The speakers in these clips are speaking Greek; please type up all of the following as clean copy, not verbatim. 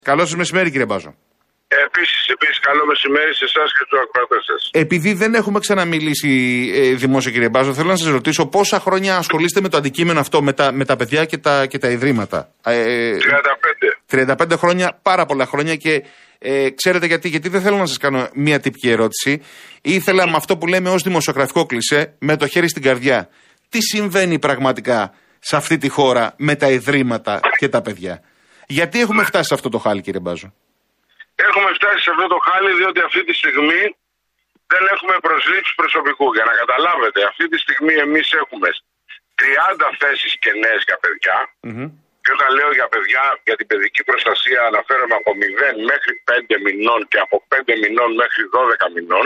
Καλό σας μεσημέρι, κύριε Μπάζο. Επίσης, καλό μεσημέρι σε εσάς και στους ακροατές σας. Επειδή δεν έχουμε ξαναμιλήσει δημόσια, κύριε Μπάζο, θέλω να σας ρωτήσω πόσα χρόνια ασχολείστε με το αντικείμενο αυτό, με τα παιδιά και τα ιδρύματα. 35 χρόνια, πάρα πολλά χρόνια και ξέρετε γιατί δεν θέλω να σας κάνω μία τυπική ερώτηση. Ήθελα με αυτό που λέμε ως δημοσιογραφικό κλισέ, με το χέρι στην καρδιά. Τι συμβαίνει πραγματικά σε αυτή τη χώρα με τα ιδρύματα και τα παιδιά? Γιατί έχουμε φτάσει σε αυτό το χάλι, κύριε Μπάζο? Έχουμε φτάσει σε αυτό το χάλι διότι αυτή τη στιγμή δεν έχουμε προσλήψεις προσωπικού. Για να καταλάβετε, αυτή τη στιγμή εμείς έχουμε 30 θέσεις κενές για παιδιά. Και όταν λέω για παιδιά, για την παιδική προστασία αναφέρομαι από 0 μέχρι 5 μηνών και από 5 μηνών μέχρι 12 μηνών.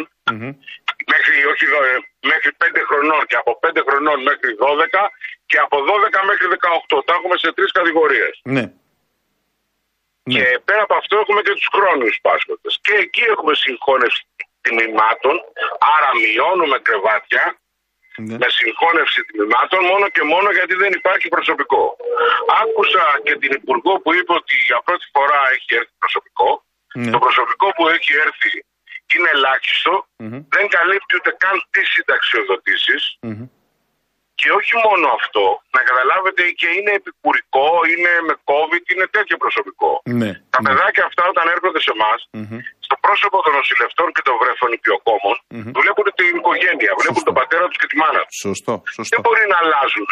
Μέχρι 5 χρονών και από 5 χρονών μέχρι 12 και από 12 μέχρι 18. Τα έχουμε σε 3 κατηγορίες. Ναι. Και πέρα από αυτό έχουμε και τους χρόνιους πάσχοντες. Και εκεί έχουμε συγχώνευση τμήματων, άρα μειώνουμε κρεβάτια με συγχώνευση τμήματων μόνο και μόνο γιατί δεν υπάρχει προσωπικό. Άκουσα και την Υπουργό που είπε ότι για πρώτη φορά έχει έρθει προσωπικό. Το προσωπικό που έχει έρθει είναι ελάχιστο, δεν καλύπτει ούτε καν τις συνταξιοδοτήσεις. Και όχι μόνο αυτό, να καταλάβετε και είναι επικουρικό, είναι με COVID, είναι τέτοιο προσωπικό. Τα παιδάκια αυτά όταν έρχονται σε εμάς, στο πρόσωπο των νοσηλευτών και των βρεφονιπιοκόμων, βλέπουν την οικογένεια, βλέπουν τον πατέρα τους και τη μάνα τους. Σωστό. Δεν μπορεί να αλλάζουν.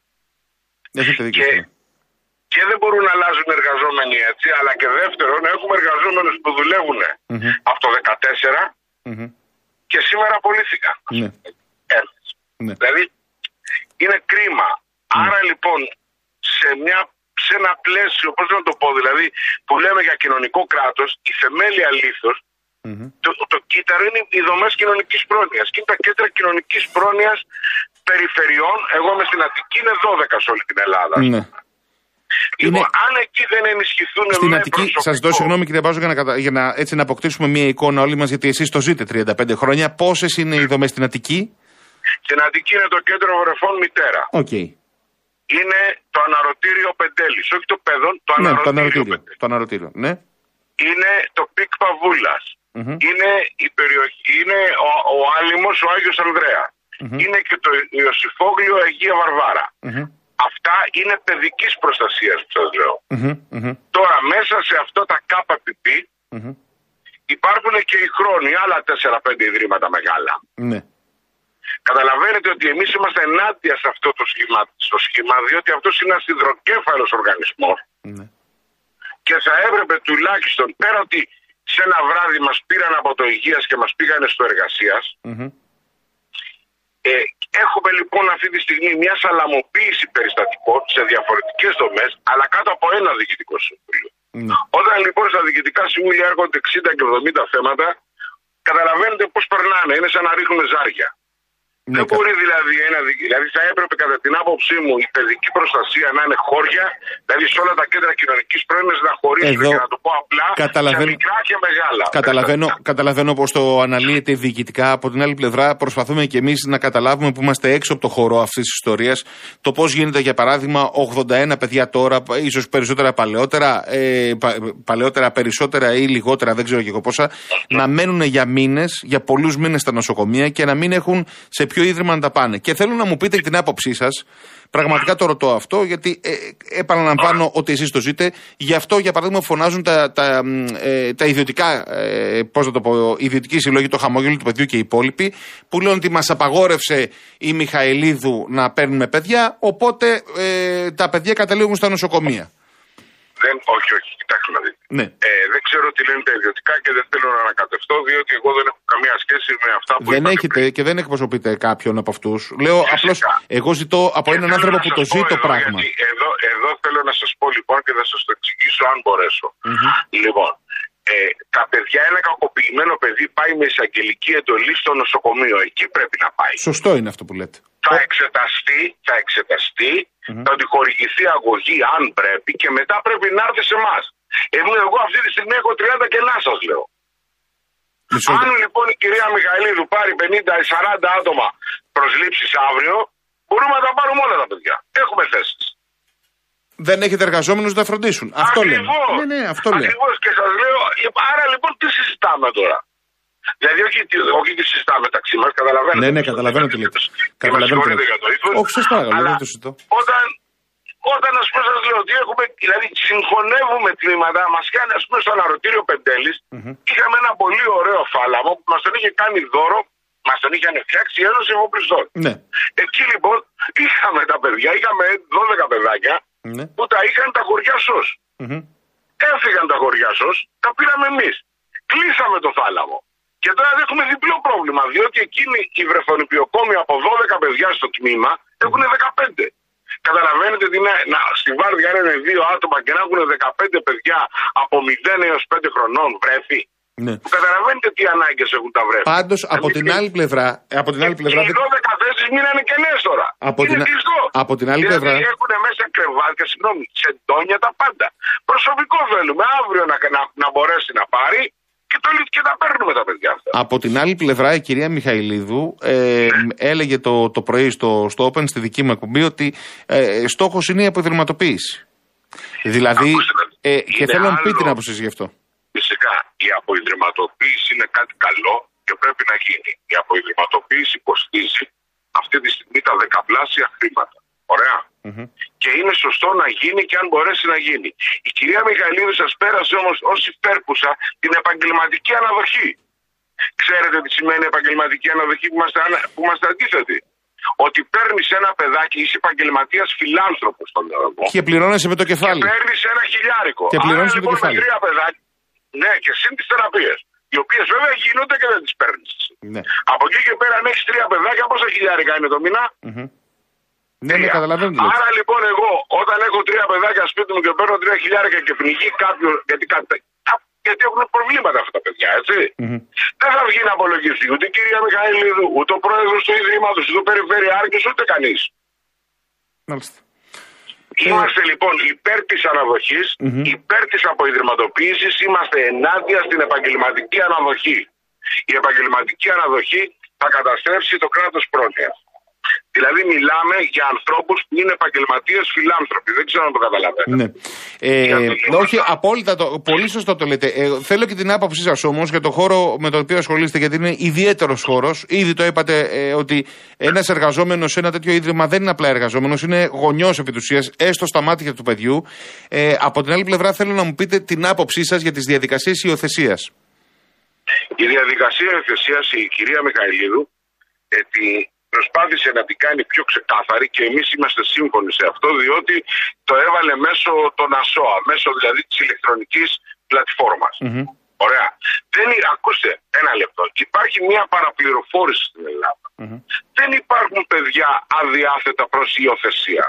Και δεν μπορούν να αλλάζουν εργαζόμενοι έτσι, αλλά και δεύτερον, έχουμε εργαζόμενους που δουλεύουν από το 2014 και σήμερα απολύθηκαν. Δηλαδή, είναι κρίμα. Άρα λοιπόν σε ένα πλαίσιο, πώς να το πω, δηλαδή που λέμε για κοινωνικό κράτος, η θεμέλια λίθος, το κύτταρο είναι οι δομές κοινωνικής πρόνοιας. Και είναι τα κέντρα κοινωνικής πρόνοιας περιφερειών. Εγώ είμαι στην Αττική, είναι 12 σε όλη την Ελλάδα. Λοιπόν, αν εκεί δεν ενισχυθούν στην Αττική, σας δώσω συγγνώμη κύριε Μπάζο για να έτσι να αποκτήσουμε μια εικόνα όλοι μας, γιατί εσείς το ζείτε 35 χρόνια. Πόσες είναι οι δομές στην Αττική? Στην Αττική είναι το κέντρο βρεφών Μητέρα. Είναι το αναρωτήριο Πεντέλης, όχι το παιδόν, το αναρωτήριο. Ναι. Είναι το ΠΙΚ Παβούλας. Είναι η περιοχή, είναι ο Άλυμος, ο Άγιος Ανδρέα. Είναι και το Ιωσιφόγλιο Αγία Βαρβάρα. Αυτά είναι παιδικής προστασίας που σας λέω. Τώρα μέσα σε αυτό τα ΚΠΠ υπάρχουν και οι χρόνοι, άλλα 4-5 ιδρύματα μεγάλα. Καταλαβαίνετε ότι εμείς είμαστε ενάντια σε αυτό το σχήμα, διότι αυτός είναι ένας υδροκέφαλος οργανισμός και θα έπρεπε τουλάχιστον, πέρα ότι σε ένα βράδυ μας πήραν από το υγείας και μας πήγανε στο εργασίας, έχουμε λοιπόν αυτή τη στιγμή μια σαλαμοποίηση περιστατικών σε διαφορετικές δομές, αλλά κάτω από ένα διοικητικό συμβούλιο. Όταν λοιπόν στα διοικητικά συμβούλια έρχονται 60 και 70 θέματα, καταλαβαίνετε πώς περνάνε, είναι σαν να ρίχνουν ζάρια. Δεν μπορεί δηλαδή θα έπρεπε κατά την άποψή μου η παιδική προστασία να είναι χώρια, δηλαδή σε όλα τα κέντρα κοινωνικής πρόνοιας να χωρίσουν, και να το πω απλά, σε μικρά και μεγάλα. Καταλαβαίνω πως το αναλύεται διοικητικά. Από την άλλη πλευρά προσπαθούμε και εμείς να καταλάβουμε που είμαστε έξω από το χώρο αυτής της ιστορίας. Το πώς γίνεται για παράδειγμα 81 παιδιά τώρα, ίσως περισσότερα παλαιότερα περισσότερα ή λιγότερα, δεν ξέρω και εγώ πόσα, να μένουν για μήνες, για πολλούς μήνες στα νοσοκομεία και να μην έχουν σε ποιο ίδρυμα να τα πάνε. Και θέλω να μου πείτε την άποψή σας. Πραγματικά το ρωτώ αυτό, γιατί επαναλαμβάνω ότι εσείς το ζείτε. Γι' αυτό, για παράδειγμα, φωνάζουν τα ιδιωτικά, πώς να το πω, ιδιωτικοί συλλόγοι, το Χαμόγελο του Παιδιού και οι υπόλοιποι, που λένε ότι μας απαγόρευσε η Μιχαηλίδου να παίρνουμε παιδιά, οπότε τα παιδιά καταλήγουν στα νοσοκομεία. Όχι, κοιτάξτε να δείτε. Δεν ξέρω τι λένε τα ιδιωτικά και δεν θέλω να ανακατευτώ, διότι εγώ δεν έχω καμία σχέση με αυτά που δεν έχετε και δεν εκπροσωπείτε κάποιον από αυτούς. Λέω απλώς, εγώ ζητώ από έναν άνθρωπο που το ζει το πράγμα. Εδώ θέλω να σας πω λοιπόν και θα σας το εξηγήσω αν μπορέσω. Λοιπόν, τα παιδιά, ένα κακοποιημένο παιδί πάει με εισαγγελική εντολή στο νοσοκομείο. Εκεί πρέπει να πάει. Σωστό είναι αυτό που λέτε. Θα εξεταστεί, θα του χορηγηθεί αγωγή αν πρέπει και μετά πρέπει να έρθει σε εμάς. Εγώ αυτή τη στιγμή έχω 30 κενά, σας λέω. Αν λοιπόν η κυρία Μιχαηλίδου πάρει 50-40 άτομα προσλήψεις αύριο, μπορούμε να τα πάρουμε όλα τα παιδιά. Έχουμε θέσεις. Δεν έχετε εργαζόμενους να φροντίσουν. Αυτό λέμε. Ναι, αυτό λέμε. Ακριβώς, και σας λέω, άρα λοιπόν τι συζητάμε τώρα. Δηλαδή, όχι τι συζητάμε μεταξύ μας, καταλαβαίνετε. Ναι, καταλαβαίνω τι λέτε. Όχι, σας παρακαλώ, δεν το συζητώ. Όταν ας πούμε σας λέω ότι έχουμε, δηλαδή συγχωνεύουμε τμήματα, μας κάνει ας πούμε στο αναρωτήριο Πεντέλης, είχαμε ένα πολύ ωραίο φάλαμο που μας τον είχε κάνει δώρο, μας τον είχαν φτιάξει η Ένωση Εφοπλιστών. Ναι. Εκεί λοιπόν είχαμε τα παιδιά, είχαμε 12 παιδάκια που τα είχαν τα χωριά ΣΟΣ. Έφυγαν τα χωριά ΣΟΣ, τα πήραμε εμείς. Κλείσαμε το φάλαμο. Και τώρα έχουμε διπλό πρόβλημα, διότι εκείνοι οι βρεφονιπιοκόμοι από 12 παιδιά στο τμήμα έχουν 15. Καταλαβαίνετε τι είναι στη βάρδια είναι 2 άτομα και να έχουν 15 παιδιά από 0 έως 5 χρονών βρέφη. Ναι. Που καταλαβαίνετε τι ανάγκες έχουν τα βρέφη. Πάντως από την άλλη πλευρά. Οι 12 θέσεις μείνανε κενές τώρα. Από την άλλη πλευρά. Έχουν μέσα κρεβάτια, σεντόνια, τα πάντα. Προσωπικό θέλουμε αύριο να μπορέσει να πάρει. Και τα παίρνουμε τα παιδιά αυτά. Από την άλλη πλευρά, η κυρία Μιχαηλίδου έλεγε το πρωί στο Open, στη δική μου εκπομπή, ότι στόχος είναι η αποϊδρυματοποίηση. Δηλαδή, και θέλω να μου πει την άποψη γι' αυτό. Φυσικά, η αποϊδρυματοποίηση είναι κάτι καλό και πρέπει να γίνει. Η αποϊδρυματοποίηση κοστίζει αυτή τη στιγμή τα 10πλάσια χρήματα. Ωραία. Και είναι σωστό να γίνει και αν μπορέσει να γίνει. Η κυρία Μιχαηλίδου σας πέρασε όμως ως υπέρπουσα την επαγγελματική αναδοχή. Ξέρετε τι σημαίνει επαγγελματική αναδοχή που είμαστε αντίθετοι? Ότι παίρνεις ένα παιδάκι, είσαι επαγγελματίας φιλάνθρωπος στον δρόμο. Και πληρώνεσαι με το κεφάλι. Και παίρνεις ένα χιλιάρικο. Και πληρώνεσαι με το κεφάλι. Με 3 παιδάκια. Ναι, και συν τις θεραπείες. Οι οποίες βέβαια γίνονται και δεν τις παίρνεις. Ναι. Από εκεί και πέρα, αν έχεις 3 παιδάκια, πόσα χιλιάρικα είναι το μήνα? Ναι, καταλαβαίνω. Άρα λοιπόν εγώ όταν έχω 3 παιδάκια σπίτι μου και παίρνω 3 χιλιάρικα και πνιγεί κάποιον, γιατί έχουν προβλήματα αυτά τα παιδιά, έτσι. Δεν θα βγει να απολογιστεί ούτε η κυρία Μιχαηλίδου, ούτε ο πρόεδρος του Ιδρύματος, ούτε ο Περιφερειάρχης, ούτε κανείς. Μάλιστα. Είμαστε λοιπόν υπέρ της αναδοχής, υπέρ της αποϊδρυματοποίησης, είμαστε ενάντια στην επαγγελματική αναδοχή. Η επαγγελματική αναδοχή θα καταστρέψει το κράτος πρόνοιας. Δηλαδή μιλάμε για ανθρώπους που είναι επαγγελματίες φιλάνθρωποι. Δεν ξέρω αν το καταλαβαίνετε. Ναι. Όχι, απόλυτα. Πολύ σωστό το λέτε. Θέλω και την άποψή σας όμως για το χώρο με τον οποίο ασχολείστε, γιατί είναι ιδιαίτερος χώρος. Ήδη το είπατε ότι ένας εργαζόμενος σε ένα τέτοιο ίδρυμα δεν είναι απλά εργαζόμενος, είναι γονιός επί της ουσίας, έστω στα μάτια του παιδιού. Από την άλλη πλευρά θέλω να μου πείτε την άποψή σας για τις διαδικασίες υιοθεσίας. Η διαδικασία υιοθεσίας, η κυρία Μιχαηλίδου, προσπάθησε να την κάνει πιο ξεκάθαρη και εμείς είμαστε σύμφωνοι σε αυτό, διότι το έβαλε μέσω των ΑΣΟΑ, μέσω δηλαδή της ηλεκτρονικής πλατφόρμας. Ωραία. Ακούστε, ένα λεπτό. Υπάρχει μια παραπληροφόρηση στην Ελλάδα. Δεν υπάρχουν παιδιά αδιάθετα προς υιοθεσία.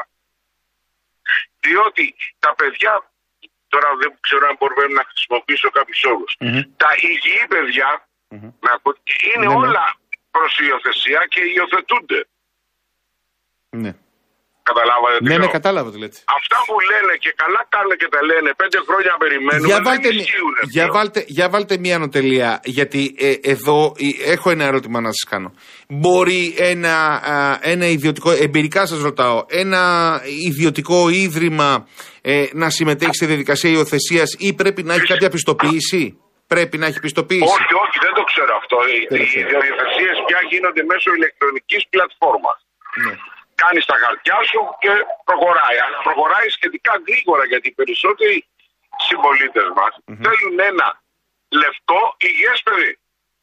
Διότι τα παιδιά, τώρα δεν ξέρω αν μπορούμε να χρησιμοποιήσω κάποιους όρους, τα υγιή παιδιά είναι όλα προς υιοθεσία και υιοθετούνται. Ναι. Καταλάβατε τι λέω? Ναι, κατάλαβα τι λέτε. Αυτά που λένε και καλά κάνουν και τα λένε 5 χρόνια περιμένουμε, δεν ισχύουν. Για βάλτε μία ανωτελεία, γιατί εδώ έχω ένα ερώτημα να σας κάνω. Μπορεί ένα ιδιωτικό, εμπειρικά σας ρωτάω, ένα ιδιωτικό ίδρυμα να συμμετέχει στη διαδικασία υιοθεσίας ή πρέπει να έχει κάποια πιστοποίηση? Πρέπει να έχει πιστοποίηση? Όχι, δεν το ξέρω αυτό. Οι υιοθεσίες πια γίνονται μέσω ηλεκτρονικής πλατφόρμας. Ναι. Κάνεις τα χαρτιά σου και προχωράει. Αλλά προχωράει σχετικά γρήγορα, γιατί οι περισσότεροι συμπολίτες μας θέλουν ένα λευκό υγιές παιδί.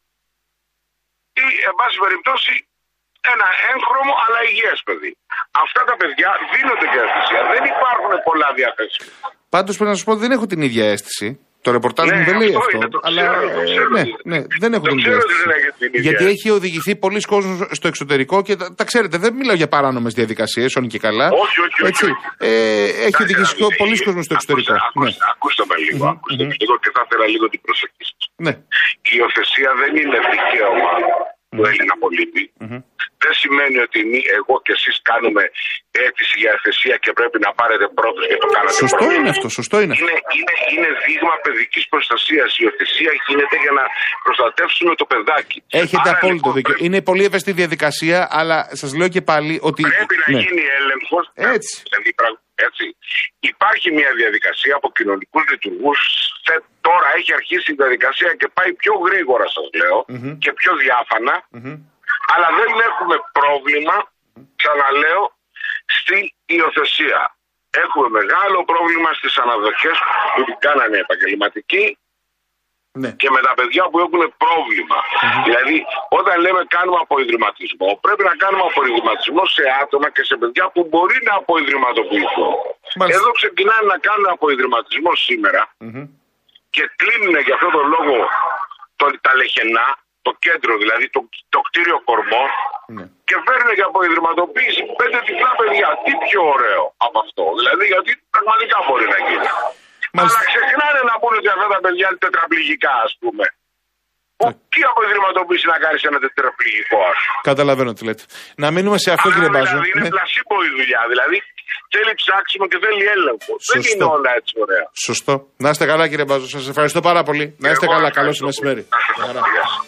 Ή, εν πάση περιπτώσει, ένα έγχρωμο αλλά υγιές παιδί. Αυτά τα παιδιά δίνονται και υιοθεσία. Δεν υπάρχουν πολλά διαθέσιμα. Πάντως πρέπει να σας πω ότι δεν έχω την ίδια αίσθηση. Το ρεπορτάζ μου δεν λέει αυτό. Αλλά δεν έχω την ίδια αίσθηση. Γιατί έχει οδηγηθεί πολλοί κόσμος στο εξωτερικό και τα ξέρετε, δεν μιλάω για παράνομες διαδικασίες, όνοι και καλά. Όχι. Έχει οδηγηθεί πολλοί κόσμος στο εξωτερικό. Ακούστε με λίγο, και θα ήθελα λίγο την προσοχή σας. Η υιοθεσία δεν είναι δικαίωμα του Έλληνα πολίτη. Δεν σημαίνει ότι εγώ και εσείς κάνουμε αίτηση για υιοθεσία και πρέπει να πάρετε πρώτος και το κάνετε. Σωστό είναι αυτό, σωστό είναι. Είναι δείγμα παιδικής προστασίας. Η υιοθεσία γίνεται για να προστατεύσουμε το παιδάκι. Έχετε απόλυτο δίκιο. Είναι πολύ ευαίσθητη διαδικασία, αλλά σας λέω και πάλι ότι. Πρέπει να γίνει έλεγχος. Έτσι. Έτσι. Υπάρχει μια διαδικασία από κοινωνικούς λειτουργούς. Τώρα έχει αρχίσει η διαδικασία και πάει πιο γρήγορα, σας λέω, και πιο διάφανα. Αλλά δεν έχουμε πρόβλημα, ξαναλέω, στην υιοθεσία. Έχουμε μεγάλο πρόβλημα στις αναδοχές που την κάνανε επαγγελματικοί. Ναι. Και με τα παιδιά που έχουν πρόβλημα. Δηλαδή, όταν λέμε κάνουμε αποϊδρυματισμό, πρέπει να κάνουμε αποϊδρυματισμό σε άτομα και σε παιδιά που μπορεί να αποϊδρυματοποιηθούν. Εδώ ξεκινάνε να κάνουν αποϊδρυματισμό σήμερα και κλείνουν για αυτόν τον λόγο τα λεχενά, το κέντρο δηλαδή, το κτίριο κορμό, και φέρνουν για αποϊδρυματοποίηση 5 τυφλά παιδιά. Τι πιο ωραίο από αυτό, δηλαδή, γιατί πραγματικά μπορεί να γίνει. Αλλά ξεχνάνε να πούνε ότι αυτά τα παιδιά είναι τετραπληγικά, ας πούμε. Τι αποϊδρυματοποίηση να κάνεις ένα τετραπληγικό, ας πούμε. Καταλαβαίνω τι λέτε. Να μείνουμε σε αυτό, κύριε Μπάζο. Δηλαδή είναι πλασίμπο η δουλειά. Δηλαδή θέλει ψάξιμο και θέλει έλεγχο. Δεν είναι όλα έτσι ωραία. Σωστό. Να είστε καλά, κύριε Μπάζο. Σας ευχαριστώ πάρα πολύ. Να είστε καλά. Καλό μεσημέρι.